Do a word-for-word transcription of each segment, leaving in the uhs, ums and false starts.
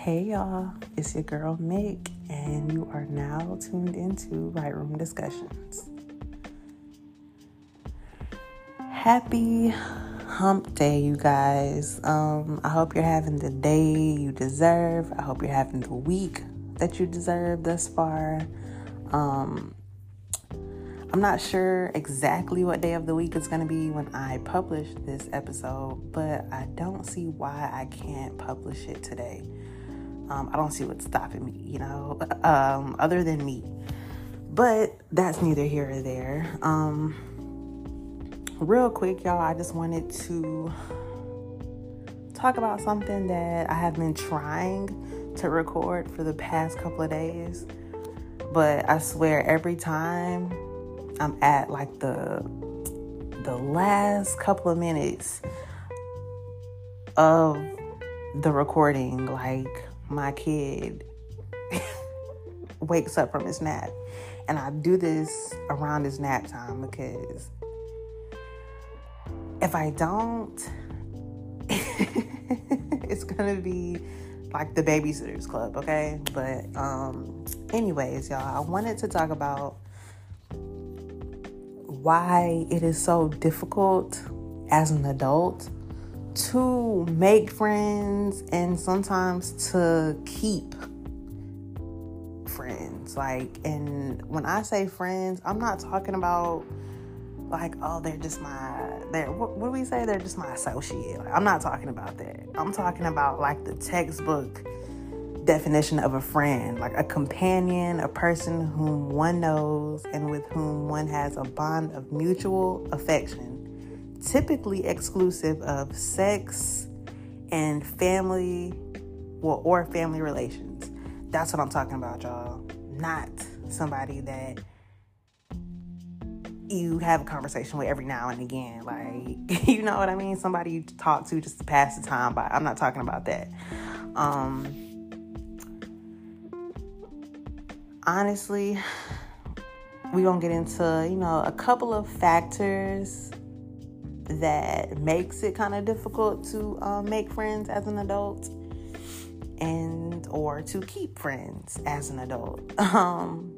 Hey y'all, it's your girl Mick, and you are now tuned into Right Room Discussions. Happy hump day, you guys. Um, I hope you're having the day you deserve. I hope you're having the week that you deserve thus far. Um, I'm not sure exactly what day of the week it's going to be when I publish this episode, but I don't see why I can't publish it today. Um, I don't see what's stopping me, you know, um, other than me. But that's neither here or there. Um, real quick, y'all, I just wanted to talk about something that I have been trying to record for the past couple of days. But I swear every time I'm at like the the last couple of minutes of the recording, like my kid wakes up from his nap. And I do this around his nap time because if I don't, it's gonna be like the Babysitter's Club, okay? But um, anyways, y'all, I wanted to talk about why it is so difficult as an adult to make friends and sometimes to keep friends. Like, and when I say friends, I'm not talking about like, oh, they're just my, they're, what, what do we say? They're just my associate. Like, I'm not talking about that. I'm talking about like the textbook definition of a friend, like a companion, a person whom one knows and with whom one has a bond of mutual affection, typically exclusive of sex and family, well, or family relations. That's what I'm talking about, y'all. Not somebody that you have a conversation with every now and again. Like, you know what I mean? Somebody you talk to just to pass the time by. I'm not talking about that. Um, honestly, we're going to get into, you know, a couple of factors that makes it kind of difficult to um, make friends as an adult and or to keep friends as an adult. Um,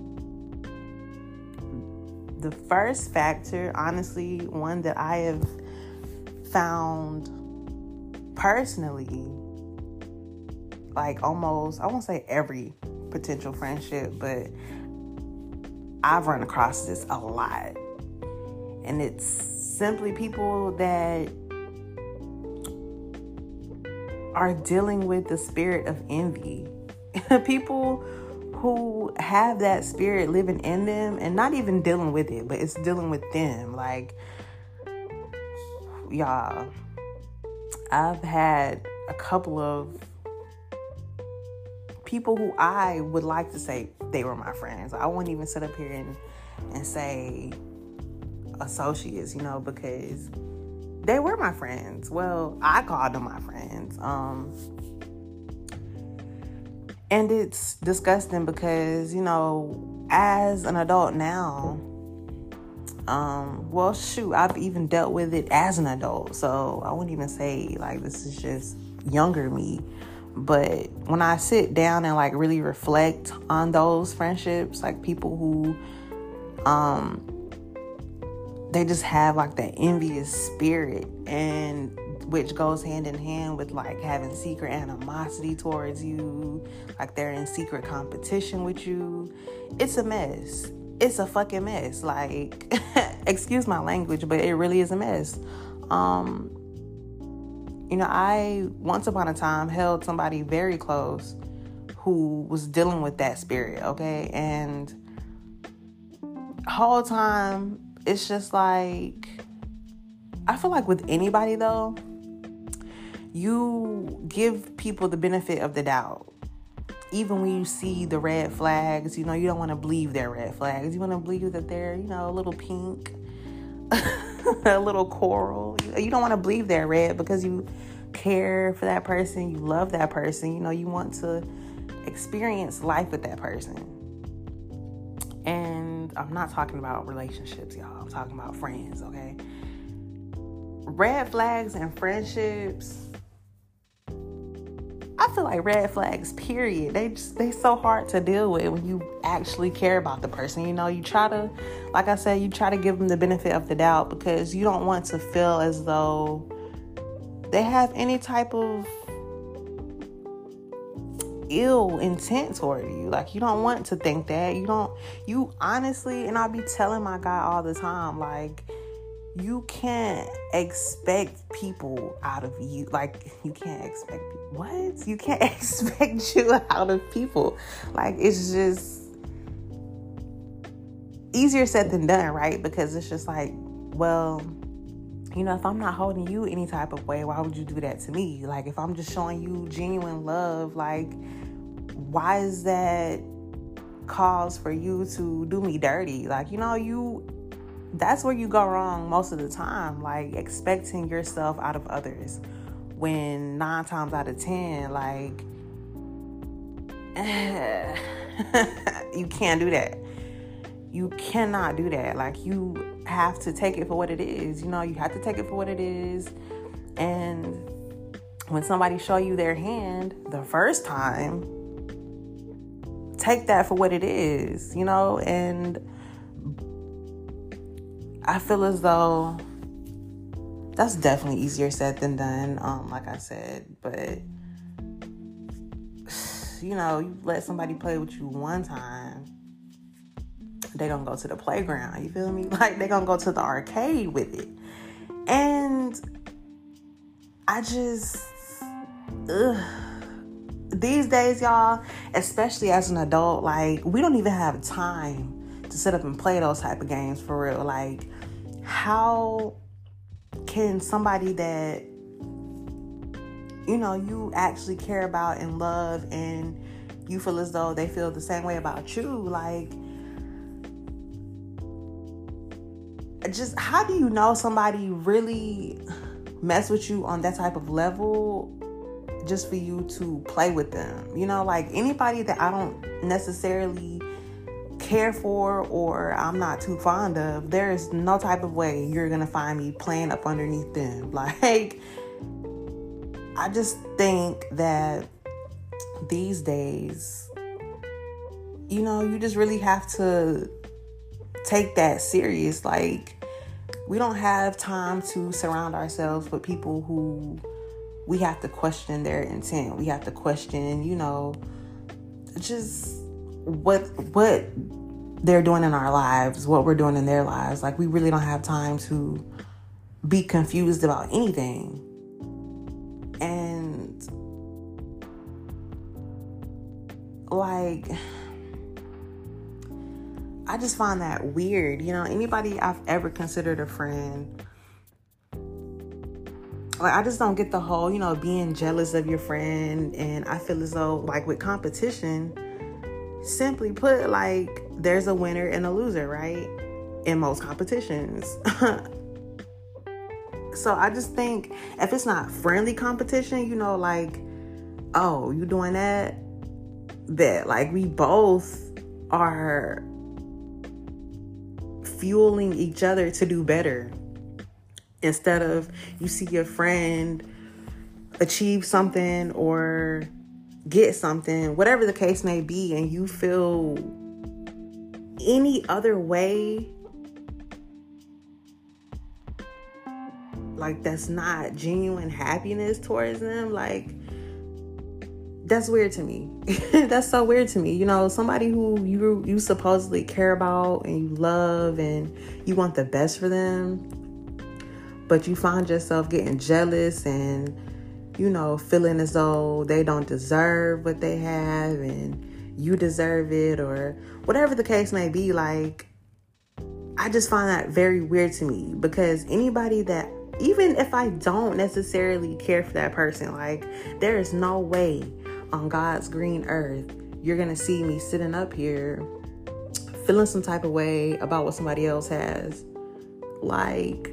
the first factor, honestly, one that I have found personally, like almost, I won't say every potential friendship, but I've run across this a lot. And it's simply people that are dealing with the spirit of envy. People who have that spirit living in them and not even dealing with it, but it's dealing with them. Like, y'all, I've had a couple of people who I would like to say they were my friends. I wouldn't even sit up here and, and say associates, you know, because they were my friends. Well, I called them my friends. Um, and it's disgusting because, you know, as an adult now, um, well, shoot, I've even dealt with it as an adult. So I wouldn't even say like this is just younger me. But when I sit down and like really reflect on those friendships, like people who, um, they just have like that envious spirit, and which goes hand in hand with like having secret animosity towards you, like they're in secret competition with you. It's a mess. It's a fucking mess. Like, excuse my language, but it really is a mess. Um, you know, I once upon a time held somebody very close who was dealing with that spirit, okay? And the whole time, it's just like, I feel like with anybody though, you give people the benefit of the doubt. Even when you see the red flags, you know, you don't want to believe they're red flags. You want to believe that they're, you know, a little pink, a little coral. You don't want to believe they're red because you care for that person. You love that person. You know, you want to experience life with that person. And I'm not talking about relationships, y'all. I'm talking about friends, okay? Red flags and friendships, I feel like red flags, period. They just, they so hard to deal with when you actually care about the person. You know, you try to, like I said, you try to give them the benefit of the doubt because you don't want to feel as though they have any type of ill intent toward you. Like, you don't want to think that. You don't, you honestly, and I'll be telling my guy all the time, like, you can't expect people out of you. Like, you can't expect people. What? You can't expect you out of people. Like, it's just easier said than done, right? Because it's just like, well, you know, if I'm not holding you any type of way, why would you do that to me? Like, if I'm just showing you genuine love, like, why is that cause for you to do me dirty? Like, you know, you... that's where you go wrong most of the time, like expecting yourself out of others when nine times out of ten, like, you can't do that. You cannot do that. Like, you have to take it for what it is. You know, you have to take it for what it is. And when somebody show you their hand the first time, take that for what it is, you know, and I feel as though that's definitely easier said than done, um, like I said. But, you know, you let somebody play with you one time, they gonna go to the playground, you feel me? Like, they gonna go to the arcade with it. And I just, ugh. These days, y'all, especially as an adult, like, we don't even have time to sit up and play those type of games for real. Like, how can somebody that, you know, you actually care about and love, and you feel as though they feel the same way about you, like, just how do you know somebody really mess with you on that type of level just for you to play with them? You know, like, anybody that I don't necessarily care for or I'm not too fond of, there is no type of way you're gonna find me playing up underneath them. Like, I just think that these days, you know, you just really have to take that serious. Like, we don't have time to surround ourselves with people who we have to question their intent. We have to question, you know, just what what they're doing in our lives, what we're doing in their lives. Like, we really don't have time to be confused about anything. And, like, I just find that weird. You know, anybody I've ever considered a friend, like, I just don't get the whole, you know, being jealous of your friend. And I feel as though, like, with competition, simply put, like, there's a winner and a loser, right? In most competitions. So I just think if it's not friendly competition, you know, like, oh, you doing that? That, like, we both are fueling each other to do better. Instead of you see your friend achieve something or get something, whatever the case may be, and you feel any other way, like, that's not genuine happiness towards them, like, that's weird to me. That's so weird to me. You know, somebody who you you supposedly care about and you love and you want the best for them, but you find yourself getting jealous and, you know, feeling as though they don't deserve what they have and you deserve it, or whatever the case may be. Like, I just find that very weird to me, because anybody that, even if I don't necessarily care for that person, like, there is no way on God's green earth you're gonna see me sitting up here feeling some type of way about what somebody else has. Like,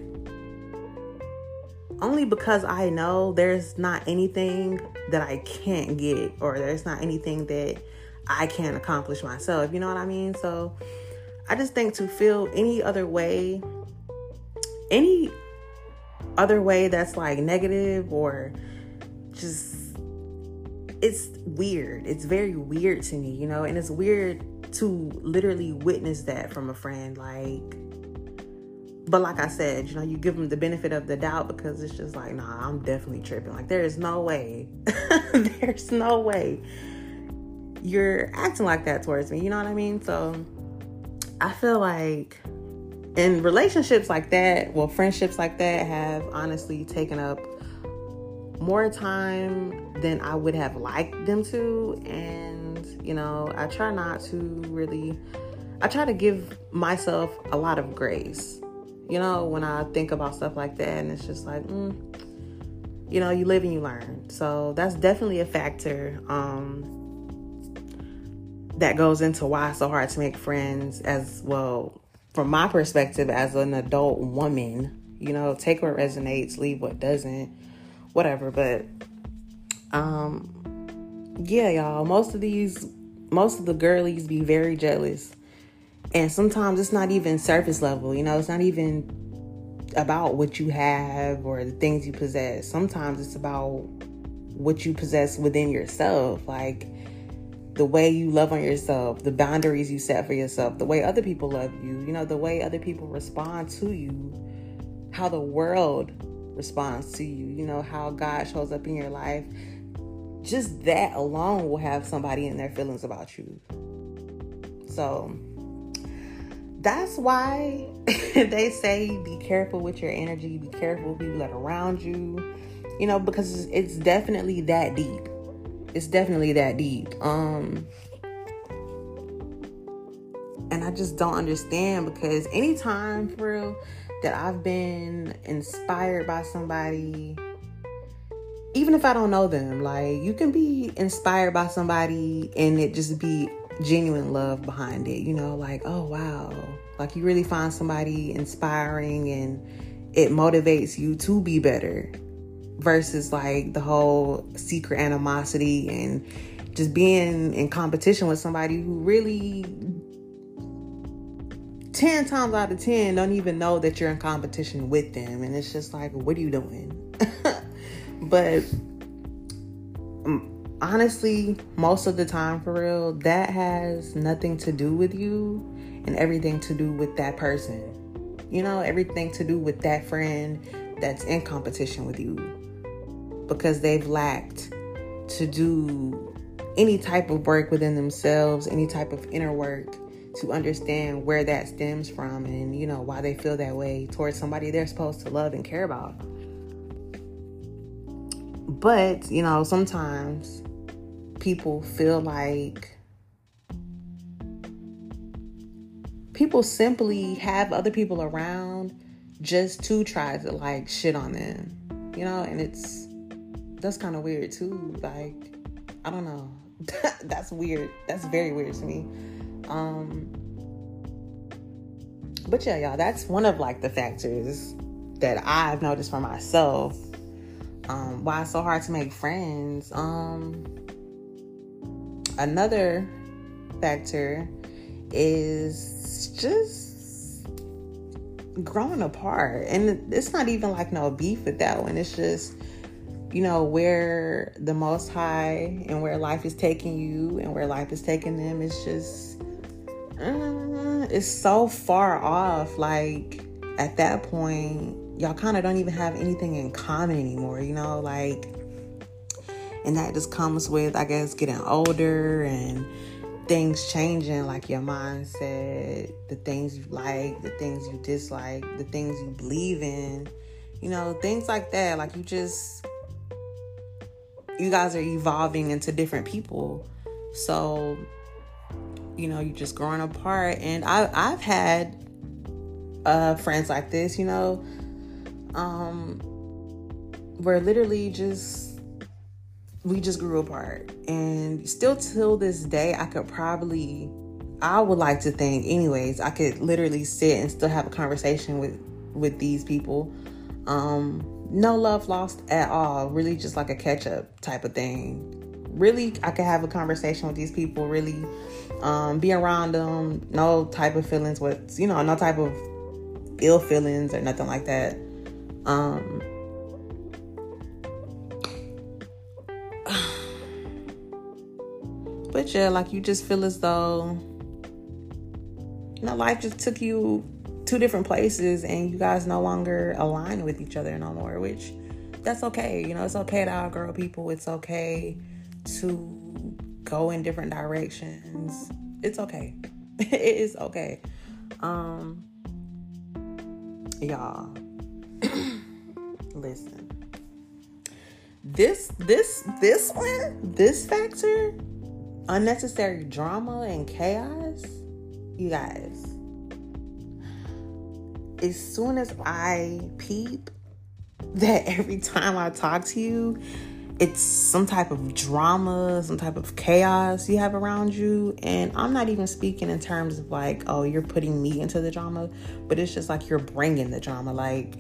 only because I know there's not anything that I can't get, or there's not anything that I can't accomplish myself. You know what I mean? So I just think to feel any other way, any other way that's like negative or just it's weird. It's very weird to me, you know, and it's weird to literally witness that from a friend. Like, but like I said, you know, you give them the benefit of the doubt because it's just like, nah, I'm definitely tripping. Like, there is no way, there's no way you're acting like that towards me. You know what I mean? So I feel like in relationships like that, well, friendships like that have honestly taken up more time than I would have liked them to. And, you know, I try not to really, I try to give myself a lot of grace, you know, when I think about stuff like that. And it's just like, mm, you know, you live and you learn. So that's definitely a factor um, that goes into why it's so hard to make friends as well. From my perspective as an adult woman, you know, take what resonates, leave what doesn't, whatever. But, um, yeah, y'all, most of these, most of the girlies be very jealous. And sometimes it's not even surface level, you know, it's not even about what you have or the things you possess. Sometimes it's about what you possess within yourself. Like, the way you love on yourself, the boundaries you set for yourself, the way other people love you, you know, the way other people respond to you, how the world responds to you, you know, how God shows up in your life. Just that alone will have somebody in their feelings about you. So that's why they say be careful with your energy, be careful with people that are around you, you know, because it's definitely that deep. It's definitely that deep. Um, and I just don't understand, because anytime, for real, that I've been inspired by somebody, even if I don't know them, like, you can be inspired by somebody and it just be genuine love behind it, you know, like, oh, wow. Like, you really find somebody inspiring and it motivates you to be better. Versus like the whole secret animosity and just being in competition with somebody who really ten times out of ten don't even know that you're in competition with them. And it's just like, what are you doing? But um, honestly, most of the time, for real, that has nothing to do with you and everything to do with that person. You know, everything to do with that friend that's in competition with you. Because they've lacked to do any type of work within themselves, any type of inner work to understand where that stems from and, you know, why they feel that way towards somebody they're supposed to love and care about. But, you know, sometimes people feel like people simply have other people around just to try to, like, shit on them, you know, and it's, that's kind of weird too. Like, I don't know. That's weird. That's very weird to me. Um, but yeah, y'all, that's one of like the factors that I've noticed for myself. Um, why it's so hard to make friends. Um, another factor is just growing apart. And it's not even like no beef with that one. It's just, you know, where the Most High and where life is taking you and where life is taking them is just, uh, it's so far off. Like, at that point, y'all kind of don't even have anything in common anymore, you know, like, and that just comes with, I guess, getting older and things changing, like your mindset, the things you like, the things you dislike, the things you believe in, you know, things like that. Like, you just, you guys are evolving into different people. So, you know, you're just growing apart. And I, I've had uh, friends like this, you know, um, where literally just, we just grew apart. And still till this day, I could probably, I would like to think anyways, I could literally sit and still have a conversation with, with these people. Um, no love lost at all. Really just like a catch up type of thing. Really, I could have a conversation with these people, really um, be around them. No type of feelings with, you know, no type of ill feelings or nothing like that. Um, But yeah, like you just feel as though, you know, life just took you two different places and you guys no longer align with each other no more, which that's okay. You know, it's okay to outgrow people. It's okay to go in different directions. It's okay. It is okay. Um, y'all, listen. This, this, this one, this factor, unnecessary drama and chaos, you guys, as soon as I peep that every time I talk to you, it's some type of drama, some type of chaos you have around you. And I'm not even speaking in terms of like, oh, you're putting me into the drama, but it's just like you're bringing the drama. Like,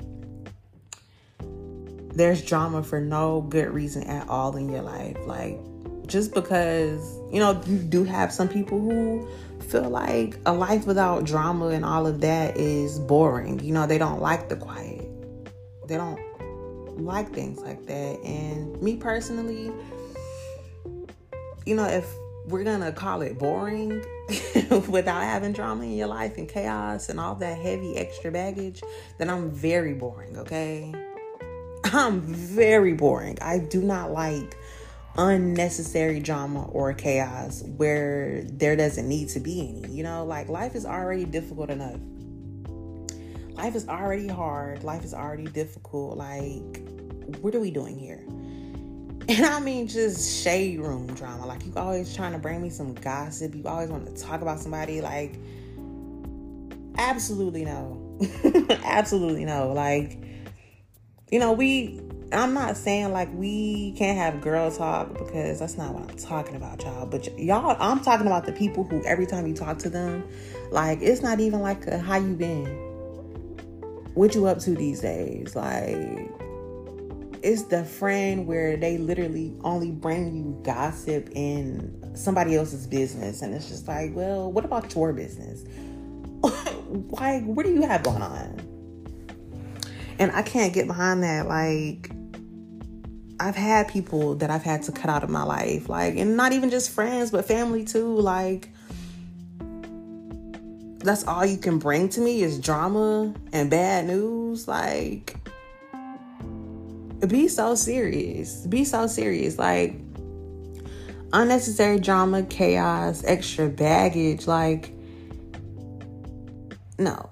there's drama for no good reason at all in your life. Like, just because, you know, you do have some people who feel like a life without drama and all of that is boring. You know, they don't like the quiet. They don't like things like that. And me personally, you know, if we're gonna call it boring without having drama in your life and chaos and all that heavy extra baggage, then I'm very boring, okay? I'm very boring. I do not like unnecessary drama or chaos where there doesn't need to be any. You know, like, life is already difficult enough. Life is already hard. Life is already difficult. Like, what are we doing here? And I mean, just shade room drama. Like, you always trying to bring me some gossip. You always want to talk about somebody. Like, absolutely no. Absolutely no. Like, you know, we, I'm not saying like we can't have girl talk, because that's not what I'm talking about, y'all. But y'all, I'm talking about the people who every time you talk to them, like, it's not even like a, how you been? What you up to these days? Like, it's the friend where they literally only bring you gossip in somebody else's business. And it's just like, well, what about your business? Like, what do you have going on? And I can't get behind that. Like, I've had people that I've had to cut out of my life. Like, and not even just friends, but family too. Like, that's all you can bring to me is drama and bad news. Like, be so serious. Be so serious. Like, unnecessary drama, chaos, extra baggage. Like, no.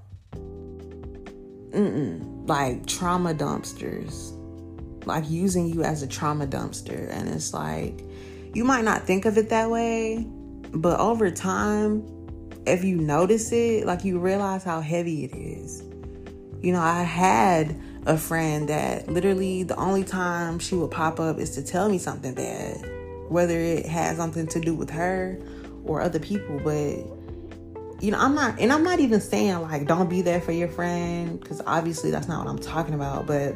Mm-mm. Like, trauma dumpsters. Like, using you as a trauma dumpster. And it's like, you might not think of it that way, but over time, if you notice it, like, you realize how heavy it is. You know, I had a friend that literally the only time she would pop up is to tell me something bad, whether it had something to do with her or other people. But, you know, I'm not, and I'm not even saying like, don't be there for your friend, because obviously that's not what I'm talking about. But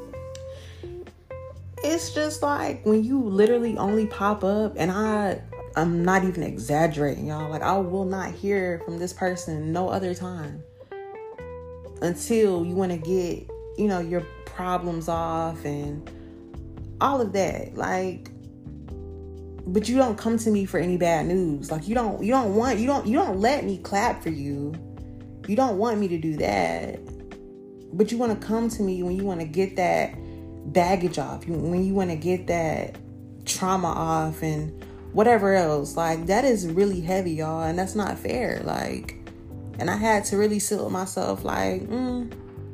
it's just like, when you literally only pop up, and I, I'm not even exaggerating, y'all. Like, I will not hear from this person no other time until you want to get, you know, your problems off and all of that. Like, but you don't come to me for any bad news. Like, you don't, you don't want, you don't, you don't let me clap for you. You don't want me to do that. But you want to come to me when you want to get that baggage off. You, when you want to get that trauma off and whatever else. Like, that is really heavy, y'all. And that's not fair. Like, and I had to really sit with myself like, mm,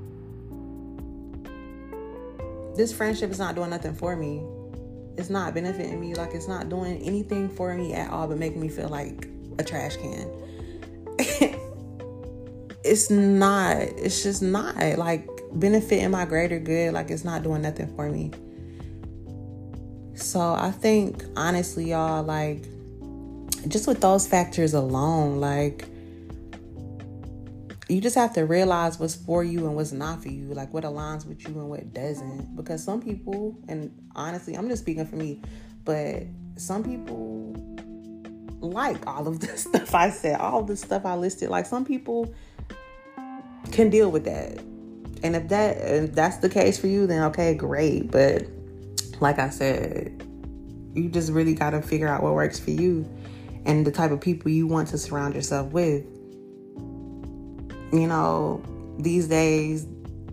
this friendship is not doing nothing for me. It's not benefiting me. Like, it's not doing anything for me at all but making me feel like a trash can. It's not. It's just not, like, benefiting my greater good. Like, it's not doing nothing for me. So I think, honestly, y'all, like, just with those factors alone, like, you just have to realize what's for you and what's not for you. Like, what aligns with you and what doesn't. Because some people, and honestly, I'm just speaking for me, but some people like all of the stuff I said, all of the stuff I listed. Like, some people can deal with that. And if that if that's the case for you, then okay, great. But like I said, you just really got to figure out what works for you. and the type of people you want to surround yourself with. You know, these days,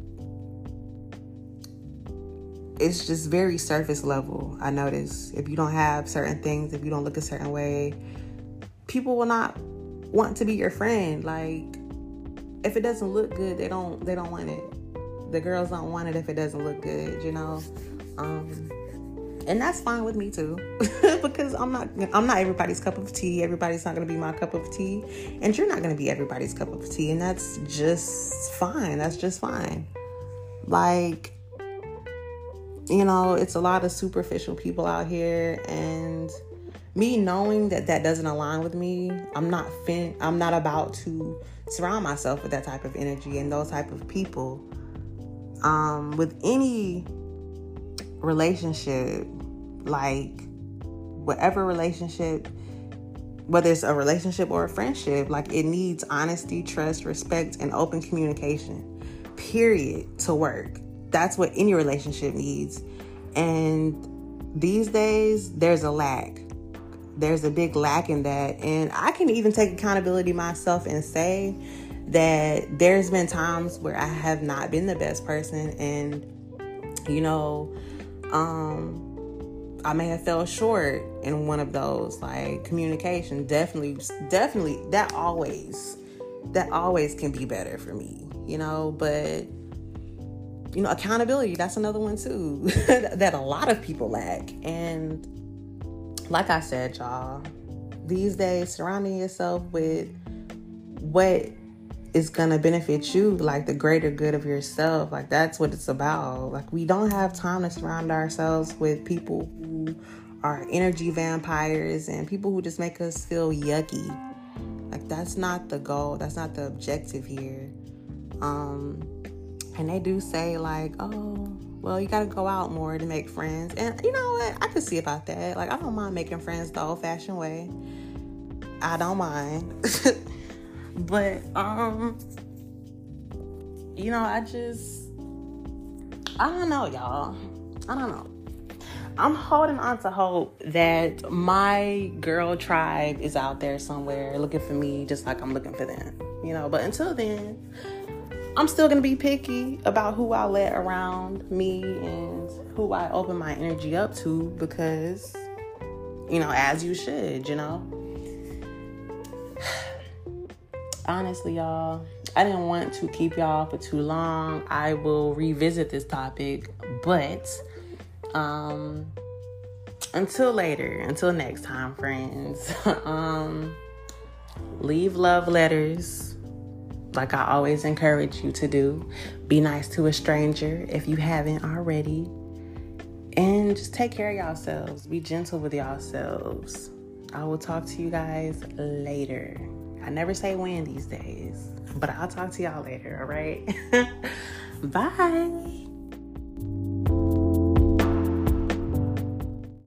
it's just very surface level. I notice if you don't have certain things, if you don't look a certain way, people will not want to be your friend. Like, if it doesn't look good, they don't they don't want it. The girls don't want it if it doesn't look good, you know. Um, and that's fine with me too, because I'm not I'm not everybody's cup of tea. Everybody's not gonna be my cup of tea, and you're not gonna be everybody's cup of tea, and that's just fine. That's just fine. Like, you know, it's a lot of superficial people out here, and me knowing that that doesn't align with me, I'm not fin- I'm not about to surround myself with that type of energy and those type of people. Um, with any relationship, like whatever relationship, whether it's a relationship or a friendship, like it needs honesty, trust, respect, and open communication, period, to work. That's what any relationship needs. And these days, there's a lack. There's a big lack in that. And I can even take accountability myself and say that there's been times where I have not been the best person. And, you know, um, I may have fell short in one of those, like communication. Definitely, definitely, that always, that always can be better for me, you know, but you know, accountability, that's another one too, that a lot of people lack. And like I said, y'all, these days, surrounding yourself with what is going to benefit you, like the greater good of yourself, like that's what it's about. Like, we don't have time to surround ourselves with people who are energy vampires and people who just make us feel yucky. Like, that's not the goal. That's not the objective here. Um, and they do say like, oh, well, you got to go out more to make friends. And you know what? I could see about that. Like, I don't mind making friends the old fashioned way. I don't mind. But, um, you know, I just, I don't know, y'all. I don't know. I'm holding on to hope that my girl tribe is out there somewhere looking for me just like I'm looking for them, you know. But until then, I'm still going to be picky about who I let around me and who I open my energy up to, because, you know, as you should, you know. Honestly, y'all, I didn't want to keep y'all for too long. I will revisit this topic, but um, until later, until next time, friends, um, leave love letters like I always encourage you to do. Be nice to a stranger if you haven't already. And just take care of yourselves. Be gentle with yourselves. I will talk to you guys later. I never say when these days, but I'll talk to y'all later, all right? Bye.